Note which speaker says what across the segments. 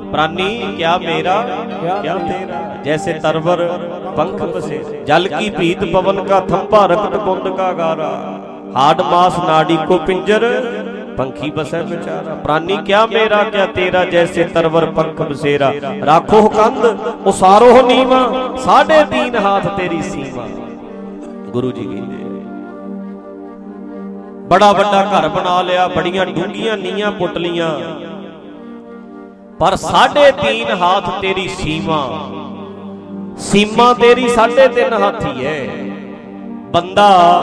Speaker 1: प्राणी क्या मेरा क्या तेरा, जैसे तरवर पंख बसे, जल की भीत पवन का थंपा, रकत कुंद का गारा, हाड मास नाड़ी को पिंजर, पंखी बसे बेचारा। प्राणी क्या मेरा क्या तेरा, जैसे तरवर पंख बसेरा, राखो कंद उसारो नीवा, 3.5 हाथ तेरी सीमा। गुरु जी कहते बड़ा बड़ा घर बना लिया, बड़ियां डूंगियां नीयां पुट लियां, पर 3.5 हाथ तेरी सीमा। सीमा तेरी 3.5 हाथ ही है। बंदा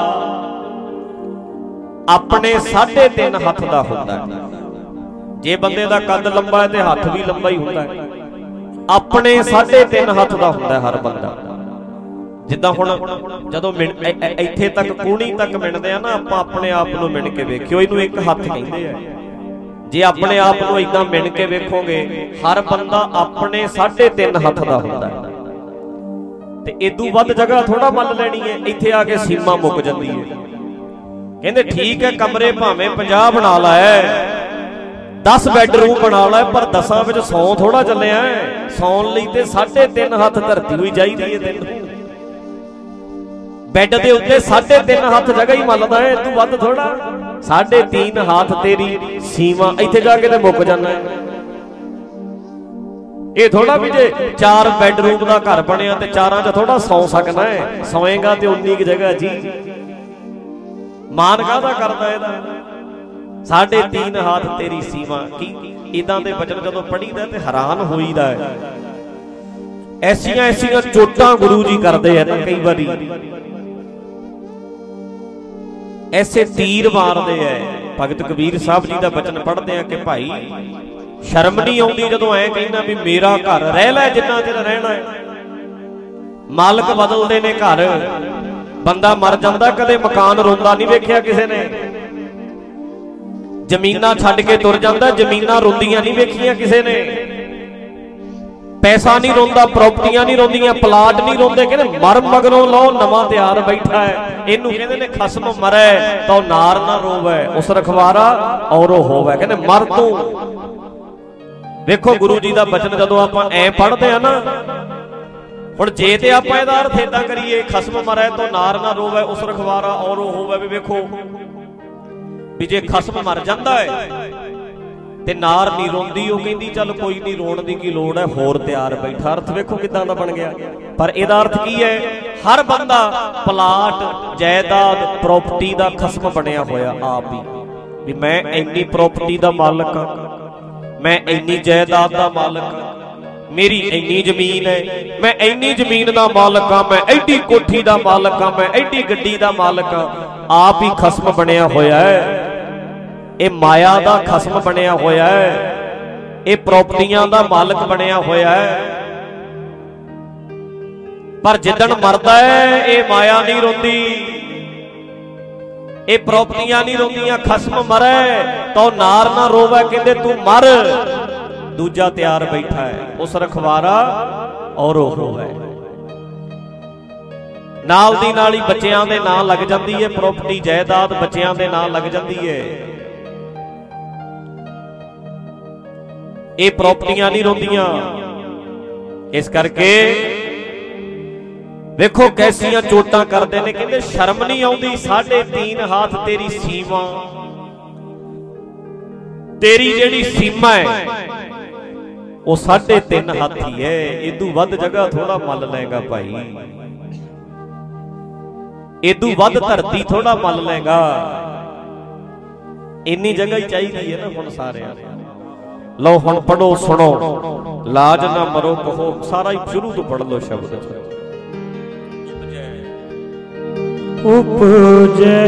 Speaker 1: अपने 3.5 हाथ का होता है। जे बंदे का कद लंबा है तो हाथ भी लंबा ही होता है। अपने 3.5 हाथ का होता है हर बंदा। जिद्दां हुण जदों इत्थे तक कूहणी तक मिणदे आ ना, आपां अपने आप नूं मिण के वेखिओ, इहनूं एक हत्थ कहंदे आ। जे अपने आप नूं इदां मिण के वेखोगे, हर बंदा अपने 3.5 हत्थ दा हुंदा है। ते इदों वध जगह थोड़ा मल लैणी है, इत्थे आके सीमा मुक जांदी है। कहंदे ठीक है, कमरे भावें 50 बना लै, 10 बैडरूम बना लै, पर 10 विच सौ थोड़ा चलिया है। सौण लई ते 3.5 हत्थ धरती होई चाहीदी है। तैनूं बैड दे उत्ते 3.5 हाथ जगह ही मलदा है, तू वध थोड़ा। 3.5 हाथ तेरी सीमा, इत्थे जाके ते मुक जाना है। ये थोड़ा भी जे 4 बैडरूम का घर बनिया ते 4 च थोड़ा सौ सकना है, सोएगा ते 19 जगह जी। मान काहदा करदा इहदा। 3.5 हाथ तेरी सीमा। की इदां दे वचन जदों पढ़ीदा ते हैरान होईदा है। ऐसियां ऐसियां चोटां गुरु जी करदे हैं ना कई बारी, ऐसे तीर मारते हैं। भगत कबीर साहब जी का वचन पढ़ते हैं कि भाई शर्म नहीं आती जदों ऐ कहना भी मेरा घर रह लै जिन्ना चिर रहना है। मालक बदलते ने घर, बंदा मर जाता कदे मकान रोंदा नहीं वेखिया किसी ने, जमीनां छड्ड के तुर जाता जमीनां रोंदियां नहीं वेखिया किसी ने, पैसा नहीं रोंदा, प्रॉपर्टियां नहीं रोंदियां, प्लाट नहीं रोंदे। कहते मर मगरों लो नवा तैयार बैठा है। इनू कहते ने खसम मरे तो नार ना रोवे, उस रखवारा और होवे। कहते मर तू। देखो गुरु जी का वचन जदों आपां ऐ पढ़ते हैं ना, हुण जे ते आपां इहदा अर्थ इदां करिए खसम मरे तो नार ना रोवे, उस रखवारा और होवे, भी वेखो भी जे खसम मर जांदा है ते नार नहीं रोंदी, वो कहंदी चल कोई नहीं, रोण दी की लोड़ है, होर तैयार बैठा। अर्थ वेखो किदां दा बन गया। पर इहदा अर्थ की है, हर बंदा प्लाट जायदाद प्रॉपर्टी दा खसम बनिया होया आप ही, भी मैं इन्नी प्रॉपर्टी दा मालक हां, मैं इन्नी जायदाद दा मालक हां, मेरी इन्नी जमीन है, मैं इन्नी जमीन दा मालक हां, मैं एडी कोठी दा मालक हां, मैं एडी गड्डी दा मालक हां। आप ही खसम बनिया होया है। ये माया दा खसम बनिया होया है, ये प्रॉपर्टियां दा मालक बनिया होया है। पर जिदन मरदा है ये माया नहीं रोंदी, ये प्रॉपर्टियां नहीं रोंदियां। खसम मरे तो नार ना रोवे, कहंदे तू मर, दूजा तैयार बैठा है, उस रखवारा और होवे। नाल दी नाल ही बच्चियां दे नां लग जांदी है, प्रॉपर्टी जायदाद बच्चियां दे नां लग जांदी है। ये प्रॉपर्टियां नहीं रोंदियां। इस करके देखो कैसियां चोटां करते हैं। कहते शर्म नहीं आती, 3.5 हाथ तेरी सीमा। तेरी जेड़ी सीमा है वो 3.5 हाथ ही है। इदू वध जगह थोड़ा मल लेगा भाई, इदू वध धरती थोड़ा मल लेगा। इन्नी जगह ही चाहिए है ना हुण सारे। लो हुण पढ़ो सुनो, लाज ना मरो कहो, सारा ही शुरू तो पढ़ लो शब्द।
Speaker 2: उपजै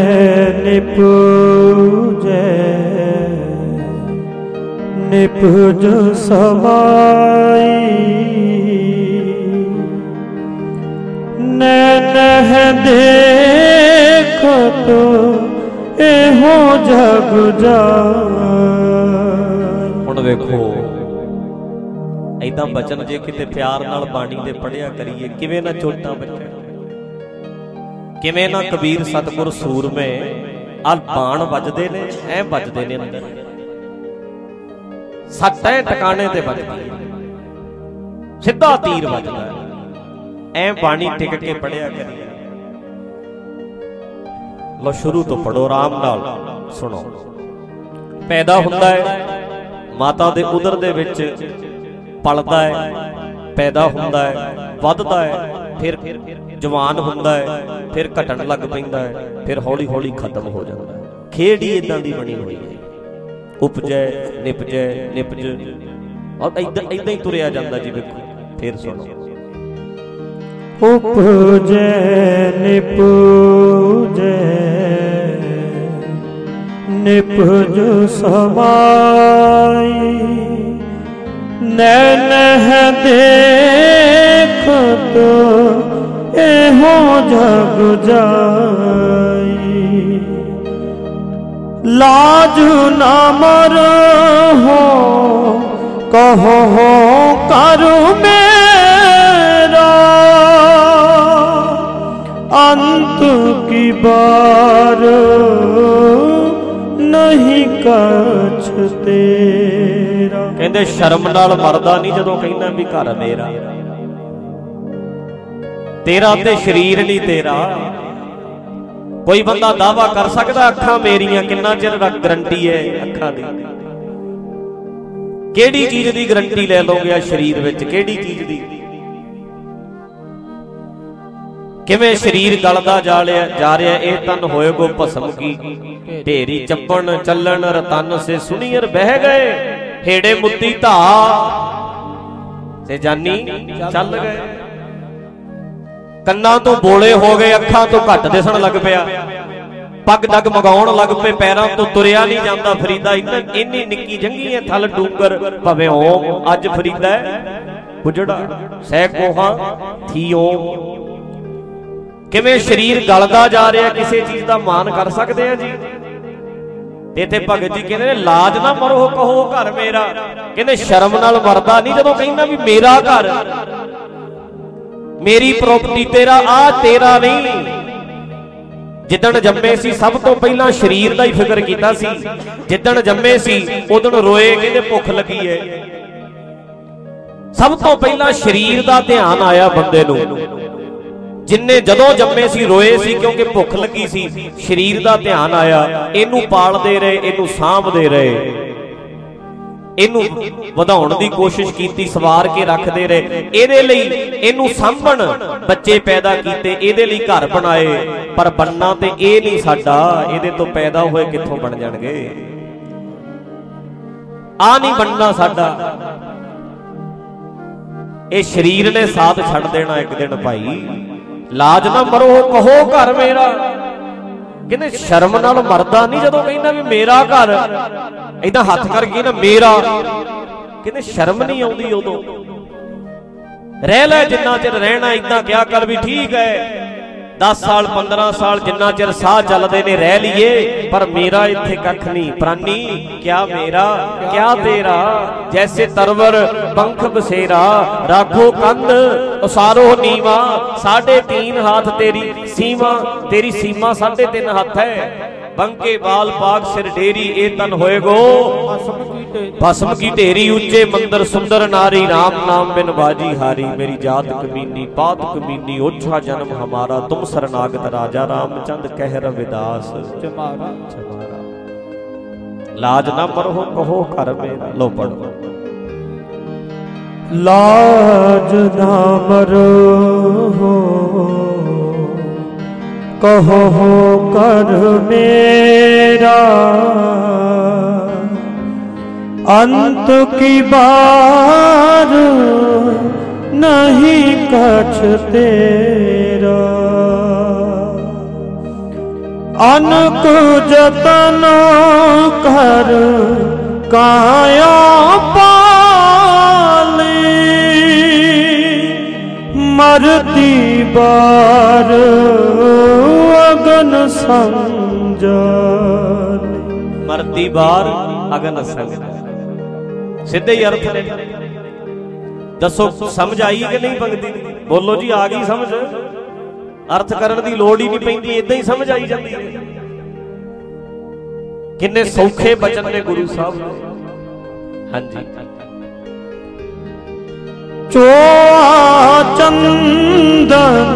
Speaker 2: निपुजै निपुज समाई, नैनह देखत एहो जग जाय।
Speaker 1: हुण वेखो ऐदां बचन जे किते प्यार नाल बाणी दे पढ़िया करिए, किवें ना चोटां बचण, किवें ना कबीर सतगुर सूरमे आ बाण वजदे ने, ऐ वजदे ने अंदर, सट है टकाने ते वजदी है। ਸਿੱਧਾ ਤੀਰ ਵੱਜਦਾ। ਐ ਬਾਣੀ ਟਿਕ ਕੇ ਪੜਿਆ ਕਰੀ। ਲੋ ਸ਼ੁਰੂ ਤੋਂ ਪੜੋ, ਆਰਾਮ ਨਾਲ ਸੁਣੋ। ਪੈਦਾ ਹੁੰਦਾ ਹੈ, ਮਾਤਾ ਦੇ ਉਦਰ ਦੇ ਵਿੱਚ ਪਲਦਾ ਹੈ, ਪੈਦਾ ਹੁੰਦਾ ਹੈ, ਵੱਧਦਾ ਹੈ, ਫਿਰ ਜਵਾਨ ਹੁੰਦਾ ਹੈ, ਫਿਰ ਘਟਣ ਲੱਗ ਪੈਂਦਾ ਹੈ, ਫਿਰ ਹੌਲੀ ਹੌਲੀ ਖਤਮ ਹੋ ਜਾਂਦਾ ਹੈ। ਖੇਡ ਹੀ ਇਦਾਂ ਦੀ ਬਣੀ ਹੋਈ ਹੈ। ਉਪਜੈ ਨਿਪਜੈ ਨਿਪਜ, ਇਦਾਂ ਹੀ ਤੁਰਿਆ ਜਾਂਦਾ ਜੀ। ਵੇਖੋ ਫਿਰ ਸੁਣੋ।
Speaker 2: ਉਪਜੈ ਨਿਪਜੈ ਨਿਪਜ ਸਮਾਈ, ਨੈਣ ਦੇਖਤ ਇਹੋ ਜਗ ਜਾਈ, ਲਾਜ ਨਾ ਮਰਹੁ ਕਹੋ ਕਰ ਮੇਰਾ, ਅੰਤ ਕੀ ਬਾਰ ਨਹੀਂ ਕਛ ਤੇਰਾ।
Speaker 1: ਕਹਿੰਦੇ ਸ਼ਰਮ ਨਾਲ ਮਰਦਾ ਨਹੀਂ ਜਦੋਂ ਕਹਿੰਦਾ ਵੀ ਘਰ ਮੇਰਾ। ਤੇਰਾ ਤੇ ਸਰੀਰ ਨਹੀਂ ਤੇਰਾ। ਕੋਈ ਬੰਦਾ ਦਾਵਾ ਕਰ ਸਕਦਾ ਅੱਖਾਂ ਮੇਰੀਆਂ? ਕਿੰਨਾ ਚਿਰ ਗਰੰਟੀ ਹੈ ਅੱਖਾਂ ਦੀ? ਕਿਹੜੀ ਚੀਜ਼ ਦੀ ਗਰੰਟੀ ਲੈ ਲਓਗੇ ਆ ਸਰੀਰ ਵਿੱਚ? ਕਿਹੜੀ ਚੀਜ਼ ਦੀ? ਕਿਵੇਂ ਸਰੀਰ ਗਲਦਾ ਜਾ ਰਿਹਾ ਇਹ ਤਨ ਹੋਏਗੋ ਭਸਮ ਕੀ, ਢੇਰੀ ਚੱਪਣ ਚੱਲਣ ਰਤਨ ਸੇ ਸੁਨੀਅਰ ਬਹਿ ਗਏ, ਹੇੜੇ ਮੁੱਦੀ ਧਾ ਤੇ ਜਾਨੀ ਚੱਲ ਗਏ। ਕੰਨਾਂ ਤੋਂ ਬੋਲੇ ਹੋ ਗਏ, ਅੱਖਾਂ ਤੋਂ ਘੱਟ ਦਿਸਣ ਲੱਗ ਪਿਆ, ਪੱਗ ਡੱਗ ਮਗਾਉਣ ਲੱਗ ਪਏ, ਪੈਰਾਂ ਤੋਂ ਤੁਰਿਆ ਨਹੀਂ ਜਾਂਦਾ। ਫਰੀਦਾ ਇੰਨੀ ਨਿੱਕੀ ਜੰਗੀ ਹੈ ਥਲ ਡੂੰਗਰ ਭਵੇਂ ਓਮ, ਅੱਜ ਫਰੀਦਾ ਉਜੜਾ ਸਹਿ ਕੋਹਾਂ ਥੀ ਓਮ। ਕਿਵੇਂ ਸਰੀਰ ਗਲਦਾ ਜਾ ਰਿਹਾ, ਕਿਸੇ ਚੀਜ਼ ਦਾ ਮਾਨ ਕਰ ਸਕਦੇ ਆ ਜੀ? ਇੱਥੇ ਭਗਤ ਜੀ ਕਹਿੰਦੇ ਨੇ ਲਾਜ ਨਾ ਮਰੋ ਕਹੋ ਘਰ ਮੇਰਾ। ਕਹਿੰਦੇ ਸ਼ਰਮ ਨਾਲ ਮਰਦਾ ਨਹੀਂ ਜਦੋਂ ਕਹਿੰਦਾ ਵੀ ਮੇਰਾ ਘਰ, ਮੇਰੀ ਪ੍ਰਾਪਰਟੀ, ਤੇਰਾ ਆ ਤੇਰਾ ਨਹੀਂ। ਜਿੱਦਣ ਜੰਮੇ ਸੀ ਸਭ ਤੋਂ ਪਹਿਲਾਂ ਸਰੀਰ ਦਾ ਹੀ ਫਿਕਰ ਕੀਤਾ ਸੀ। ਜਿੱਦਣ ਜੰਮੇ ਸੀ ਉਦੋਂ ਰੋਏ, ਕਹਿੰਦੇ ਭੁੱਖ ਲੱਗੀ ਹੈ। ਸਭ ਤੋਂ ਪਹਿਲਾਂ ਸਰੀਰ ਦਾ ਧਿਆਨ ਆਇਆ ਬੰਦੇ ਨੂੰ। ਜਿੰਨੇ ਜਦੋਂ ਜੰਮੇ ਸੀ ਰੋਏ ਸੀ ਕਿਉਂਕਿ ਭੁੱਖ ਲੱਗੀ ਸੀ। ਸਰੀਰ ਦਾ ਧਿਆਨ ਆਇਆ, ਇਹਨੂੰ ਪਾਲਦੇ ਰਹੇ, ਇਹਨੂੰ ਸਾਂਭਦੇ ਰਹੇ, ਇਹਨੂੰ ਵਧਾਉਣ ਦੀ ਕੋਸ਼ਿਸ਼ ਕੀਤੀ, ਸਵਾਰ ਕੇ ਰੱਖਦੇ ਰਹੇ। ਇਹਦੇ ਲਈ ਇਹਨੂੰ ਸਾਂਭਣ ਬੱਚੇ ਪੈਦਾ ਕੀਤੇ, ਇਹਦੇ ਲਈ ਘਰ ਬਣਾਏ। ਪਰ ਬਣਨਾ ਤੇ ਇਹ ਨਹੀਂ ਸਾਡਾ, ਇਹਦੇ ਤੋਂ ਪੈਦਾ ਹੋਏ ਕਿੱਥੋਂ ਬਣ ਜਾਣਗੇ? ਆ ਨਹੀਂ ਬਣਨਾ ਸਾਡਾ। ਇਹ ਸਰੀਰ ਨੇ ਸਾਥ ਛੱਡ ਦੇਣਾ ਇੱਕ ਦਿਨ ਭਾਈ। ਲਾਜ ਨਾ ਮਰੋ ਕਹੋ ਘਰ ਮੇਰਾ। ਕਹਿੰਦੇ ਸ਼ਰਮ ਨਾਲ ਮਰਦਾ ਨਹੀਂ ਜਦੋਂ ਕਹਿੰਦਾ ਵੀ ਮੇਰਾ ਘਰ, ਏਦਾਂ ਹੱਥ ਕਰਕੇ ਨਾ ਮੇਰਾ। ਕਹਿੰਦੇ ਸ਼ਰਮ ਨਹੀਂ ਆਉਂਦੀ ਉਦੋਂ। ਰਹਿ ਲੈ ਜਿੰਨਾ ਚਿਰ ਰਹਿਣਾ, ਏਦਾਂ ਕਿਹਾ ਕਰ ਵੀ ਠੀਕ ਹੈ 10 ਸਾਲ 15 ਸਾਲ ਜਿੰਨਾ ਚਿਰ ਸਾਹ ਚੱਲਦੇ ਨੇ ਰਹਿ ਲਈਏ, ਪਰ ਮੇਰਾ ਇੱਥੇ ਕੱਖ ਨਹੀਂ। ਪ੍ਰਾਨੀ ਕਿਆ ਮੇਰਾ ਕਿਆ ਤੇਰਾ, ਜੈਸੇ ਤਰਵਰ ਪੰਖ ਬਸੇਰਾ, ਰਾਖੋ ਕੰਧ ਉਸਾਰੋ ਨੀਵਾ, 3.5 ਹਾਥ ਤੇਰੀ ਸੀਮਾ। ਤੇਰੀ ਸੀਮਾ 3.5 ਹੱਥ ਹੈ। ਬੰਕੇ ਬਾਲ ਪਾਕ ਸਿਰ ਢੇਰੀ, ਇਹ ਤਨ ਹੋਏਗੋ भस्म की ढेरी, ऊंचे मंदिर सुंदर नारी, राम नाम बिन बाजी हारी। मेरी जात कमीनी पात कमीनी, ओछा जन्म हमारा, तुम शरणागत राजा रामचंद कह रविदास चमारा चमारा। लाज ना मरो कहो घर मेरा। लो पढ़ो।
Speaker 2: लाज ना मरो कहो कर मेरा, अंत की बार नहीं कछ तेरा। अनक जतन कर काया पाली, मरती बार अगन संजाली।
Speaker 1: मरती बार अगन संग, सीधे ही अर्थ ने। दसो समझ आई कि नहीं पंक्ति? बोलो जी आ गई समझ? अर्थ करने की लोड़ ही नहीं पैंदी, इदां ही समझ आई जाती है। किन्ने सौखे बचन ने गुरु साहब। हाँ जी,
Speaker 2: ਚੋਆ ਚੰਦਨ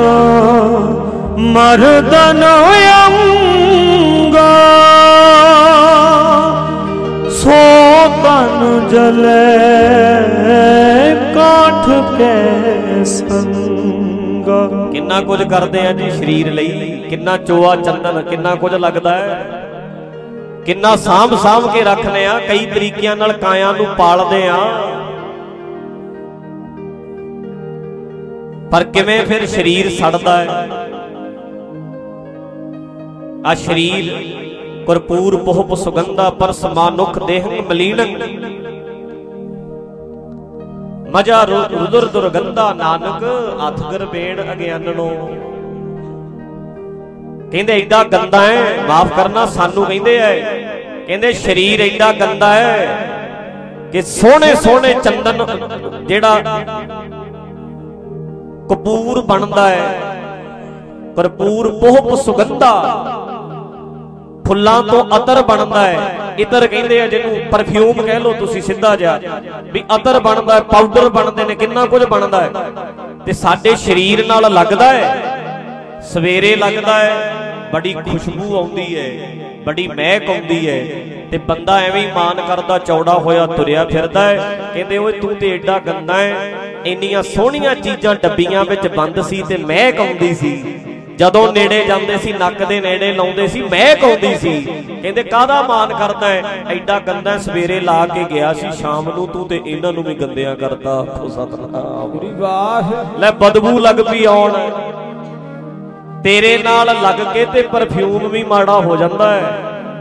Speaker 2: ਮਰਦਨ ਅੰਗਾ ਸੋ ਤਨ ਜਲੇ ਕਾਠ ਕੇ ਸੰਗਾ।
Speaker 1: ਕਿੰਨਾ ਕੁਝ ਕਰਦੇ ਆ ਜੀ ਸਰੀਰ ਲਈ, ਕਿੰਨਾ ਚੋਆ ਚੰਦਨ, ਕਿੰਨਾ ਕੁਝ ਲੱਗਦਾ ਹੈ, ਕਿੰਨਾ ਸਾਂਭ ਸਾਂਭ ਕੇ ਰੱਖਦੇ ਆ, ਕਈ ਤਰੀਕਿਆਂ ਨਾਲ ਕਾਇਆ ਨੂੰ ਪਾਲਦੇ ਆ, ਪਰ ਕਿਵੇਂ ਫਿਰ ਸਰੀਰ ਸੜਦਾ ਹੈ। ਆ ਸਰੀਰ ਕਰਪੂਰ ਪਹੁਪ ਸੁਗੰਧਾ ਪਰਸ ਮਾਨੁਖ ਦੇਹੰ ਮਲੀਨੰ ਮਜਾ ਰੁਦਰ ਦੁਰਗੰਧਾ ਨਾਨਕ ਅਥਗਰ ਬੇਣ ਅਗਿਆਨਣੋ। ਕਹਿੰਦੇ ਏਡਾ ਗੰਦਾ ਹੈ, ਮਾਫ ਕਰਨਾ ਸਾਨੂੰ ਕਹਿੰਦੇ ਐ, ਕਹਿੰਦੇ ਸਰੀਰ ਏਡਾ ਗੰਦਾ ਹੈ ਕਿ ਸੋਹਣੇ ਸੋਹਣੇ ਚੰਦਨ ਜਿਹੜਾ ਕਪੂਰ ਬਣਦਾ ਹੈ, ਕਰਪੂਰ ਪਹੁਪ ਸੁਗੰਧਾ, ਫੁੱਲਾਂ ਤੋਂ ਅਤਰ ਬਣਦਾ ਹੈ। ਇਤਰ ਕਹਿੰਦੇ ਆ ਜਿਹਨੂੰ, ਪਰਫਿਊਮ ਕਹਿ ਲਓ ਤੁਸੀਂ ਸਿੱਧਾ ਜਿਹਾ, ਵੀ ਅਤਰ ਬਣਦਾ ਹੈ, ਪਾਊਡਰ ਬਣਦੇ ਨੇ, ਕਿੰਨਾ ਕੁਝ ਬਣਦਾ ਹੈ। ਤੇ ਸਾਡੇ ਸਰੀਰ ਨਾਲ ਲੱਗਦਾ ਹੈ, ਸਵੇਰੇ ਲੱਗਦਾ ਹੈ, ਬੜੀ ਖੁਸ਼ਬੂ ਆਉਂਦੀ ਹੈ, ਬੜੀ ਮਹਿਕ ਆਉਂਦੀ ਹੈ, ਤੇ ਬੰਦਾ ਐਵੇਂ ਹੀ ਮਾਨ ਕਰਦਾ ਚੌੜਾ ਹੋਇਆ ਤੁਰਿਆ ਫਿਰਦਾ ਹੈ। ਕਹਿੰਦੇ ਓਏ ਤੂੰ ਤੇ ਏਡਾ ਗੰਦਾ ਹੈ, ਇੰਨੀਆਂ ਸੋਹਣੀਆਂ ਚੀਜ਼ਾਂ ਡੱਬੀਆਂ ਵਿੱਚ ਬੰਦ ਸੀ ਤੇ ਮਹਿਕ ਆਉਂਦੀ ਸੀ, ਜਦੋਂ ਨੇੜੇ ਜਾਂਦੇ ਸੀ ਨੱਕ ਦੇ ਨੇੜੇ ਲਾਉਂਦੇ ਸੀ ਮਹਿਕ ਆਉਂਦੀ ਸੀ। ਕਹਿੰਦੇ ਕਾਹਦਾ ਮਾਨ ਕਰਦਾ ਹੈ, ਐਡਾ ਗੰਦਾ ਸਵੇਰੇ ਲਾ ਕੇ ਗਿਆ ਸੀ, ਸ਼ਾਮ ਨੂੰ ਤੂੰ ਤੇ ਇਹਨਾਂ ਨੂੰ ਵੀ ਗੰਦਿਆਂ ਕਰਦਾ। ਆਖੋ ਸਤਿਨਾਮ ਵਾਹ। ਲੈ ਬਦਬੂ ਲੱਗ ਪਈ ਆਉਣ, ਤੇਰੇ ਨਾਲ ਲੱਗ ਕੇ ਤੇ ਪਰਫਿਊਮ ਵੀ ਮਾੜਾ ਹੋ ਜਾਂਦਾ ਹੈ,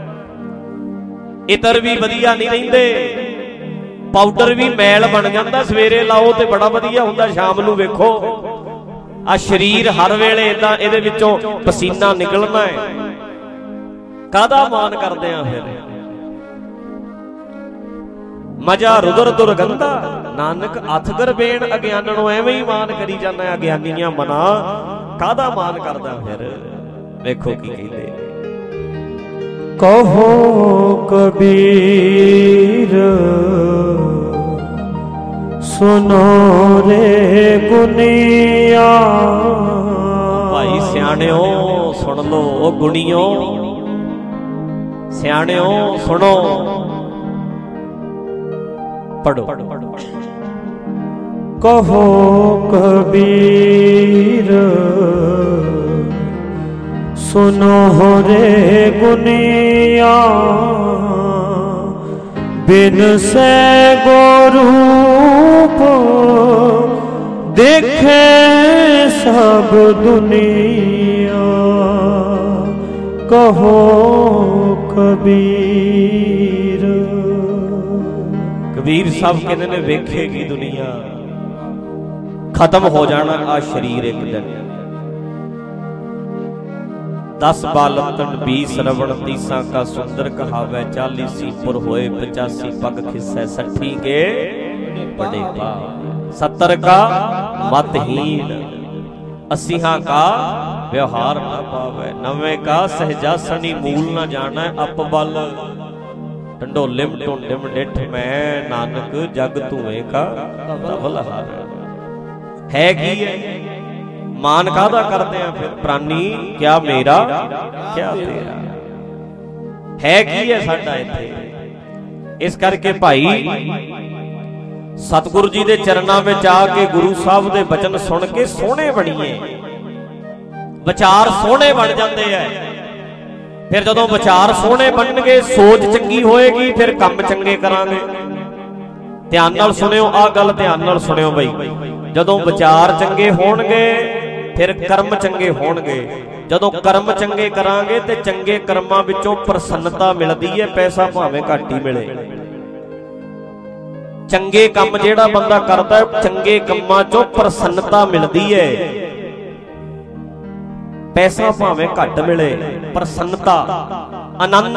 Speaker 1: ਇਤਰ ਵੀ ਵਧੀਆ ਨਹੀਂ ਰਹਿੰਦੇ, ਪਾਊਡਰ ਵੀ ਮੈਲ ਬਣ ਜਾਂਦਾ, ਸਵੇਰੇ ਲਾਓ ਤੇ ਬੜਾ ਵਧੀਆ ਹੁੰਦਾ, ਸ਼ਾਮ ਨੂੰ ਵੇਖੋ ਆ ਸਰੀਰ ਹਰ ਵੇਲੇ ਇਦਾਂ ਇਹਦੇ ਵਿੱਚੋਂ ਪਸੀਨਾ ਨਿਕਲਣਾ ਹੈ। ਕਾਹਦਾ ਮਾਨ ਕਰਦੇ ਆ ਫਿਰ। ਮਜਾ ਰੁਦਰ ਦੁਰਗੰਧਾ ਨਾਨਕ ਅਥਗਰ ਬੇਣ ਅਗਿਆਨਣੋ। ਐਵੇਂ ਹੀ ਮਾਨ ਕਰੀ ਜਾਂਦਾ ਅਗਿਆਨੀਆਂ ਮਨਾ, ਕਾਹਦਾ ਮਾਨ ਕਰਦਾ ਫਿਰ। ਵੇਖੋ ਕੀ ਕਹਿੰਦੇ,
Speaker 2: ਕਹੋ ਕਬੀਰ ਸੁਨੋ ਰੇ ਗੁਨੀਆ।
Speaker 1: ਭਾਈ ਸਿਆਣਿਓ ਸੁਣ ਲੋ, ਉਹ ਗੁਣੀਓ ਸਿਆਣਿਓ ਸੁਣੋ, ਪੜੋ।
Speaker 2: ਕਹੋ ਕਬੀਰ ਸੁਨੋ ਰੇ ਗੁਨੀਆ। ਬਿਨ ਸੇ ਗੋਰੂਪ ਦੇਖੇ ਸਭ ਦੁਨੀਆ। ਕਹੋ ਕਬੀਰ।
Speaker 1: ਕਬੀਰ ਸਾਹਿਬ ਕਹਿੰਦੇ ਨੇ ਵੇਖੇਗੀ ਦੁਨੀਆ, ਖਤਮ ਹੋ ਜਾਣਾ ਆ ਸਰੀਰ ਇੱਕ ਦਿਨ। 10 ਬਾਲਤਨ 20 ਰਵਣ 30 ਕਾ ਸੁੰਦਰ ਕਹਾਵੇ। 40 ਸੀਪੁਰ ਹੋਏ 85 ਪਗ ਖਿਸੈ 60 ਕੇ बड़े पाप। 70 का मतहीन। 80 का व्यवहार न पावे। 90 का सहजासनी मूल न जाना अपबल। ढंडोलिम ढूंढिम डिठ मैं नानक जग धुएं का धवल हार। है की है मान कादा करते हैं फिर प्राणी क्या मेरा क्या तेरा। है की है साडा इत्थे। इस करके भाई सतगुरु जी दे चरनां विच आके गुरु साहब दे बचन सुन के सोहणे बणीए। विचार सोहणे बन जाते हैं। फिर जदों विचार सोहणे बनणगे सोच चंगी होएगी फिर काम चंगे करांगे। ध्यान नाल सुनियो आ गल ध्यान नाल सुनियो बई। जदों विचार चंगे होणगे फिर कर्म चंगे होणगे। जदों कर्म चंगे करांगे ते चंगे कर्मां विचों प्रसन्नता मिलदी है। पैसा भावें घट ही मिले। चंगे काम जेड़ा बंदा करता है चंगे कामां चों प्रसन्नता मिलदी है। पैसा भावें घट मिले प्रसन्नता आनंद।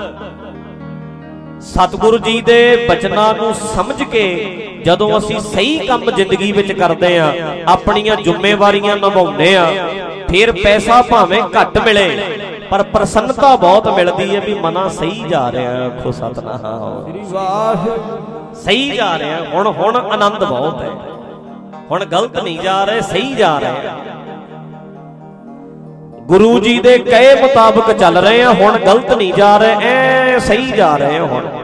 Speaker 1: सतगुरु जी दे बचनां नूं समझ के जदों असीं सही काम जिंदगी विच करदे आ अपणियां जिम्मेवारियां निभाउंदे आ फिर पैसा भावें घट मिले पर प्रसन्नता बहुत मिलदी है। भी मना सही जा रहा है। आखो सतनाम सही जा रहा है। हुण आनंद बहुत है। ਹੁਣ ਗਲਤ ਨਹੀਂ ਜਾ ਰਹੇ, ਸਹੀ ਜਾ ਰਹੇ ਆ। ਗੁਰੂ ਜੀ ਦੇ ਕਹੇ ਮੁਤਾਬਕ ਚੱਲ ਰਹੇ ਆ, ਹੁਣ ਗਲਤ ਨਹੀਂ ਜਾ ਰਹੇ, ਐ ਸਹੀ ਜਾ ਰਹੇ ਆ ਹੁਣ।